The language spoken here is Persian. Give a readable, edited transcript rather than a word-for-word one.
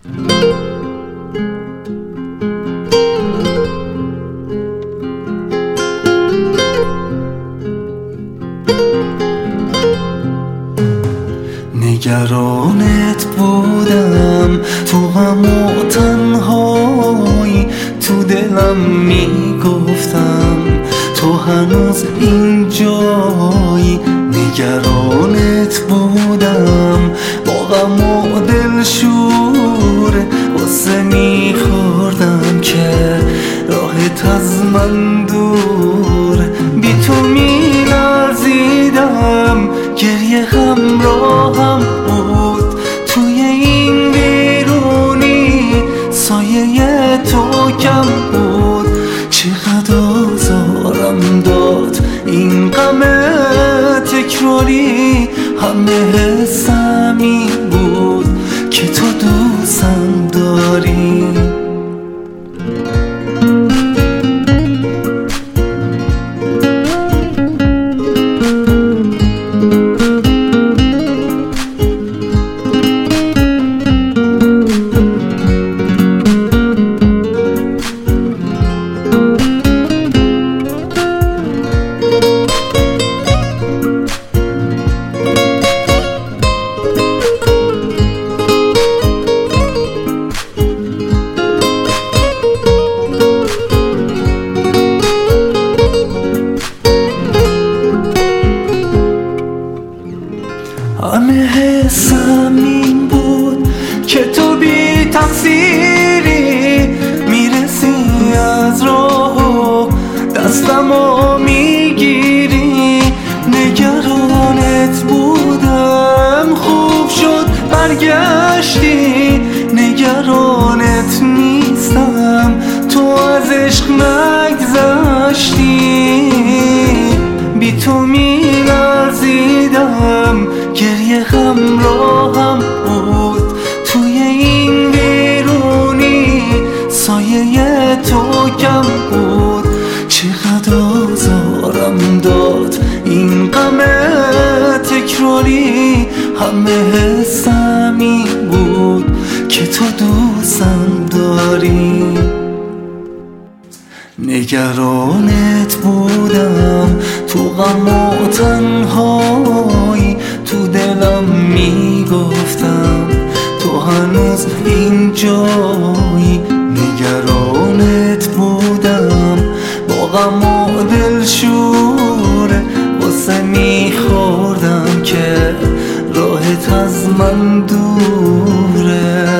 نگرانت بودم تو غم و تنهایی، تو دلم میگفتم تو هنوز اینجایی. نگرانت بودم با غم و دلشوره، قصه میخوردم که راحت از من دوره. بی تو میلرزیدم، گریه همراهم بود توی این ویرونی، سایه تو کم بود. چقدر آزارم داد این غم تکراری، همه حسم این بود که تو دوستم داری. همه حسم این بود که تو بی تقصیری، میرسی از راه و دستمو میگیری. نگرانت بودم، خوب شد برگشتی. نگرانت نیستم، تو از عشق نگذشتی. بی تو میلرزیدم، گریه همراهم بود توی این ویرونی، سایه تو کم بود. چقدر آزارم داد این غم تکراری، همه حسم این بود که تو دوستم داری. نگرانت بودم تو غم و تنهایی، تو دلم میگفتم تو هنوز اینجایی. نگرانت بودم با غم و دلشوره، قصه میخوردم که راحت از من دوره.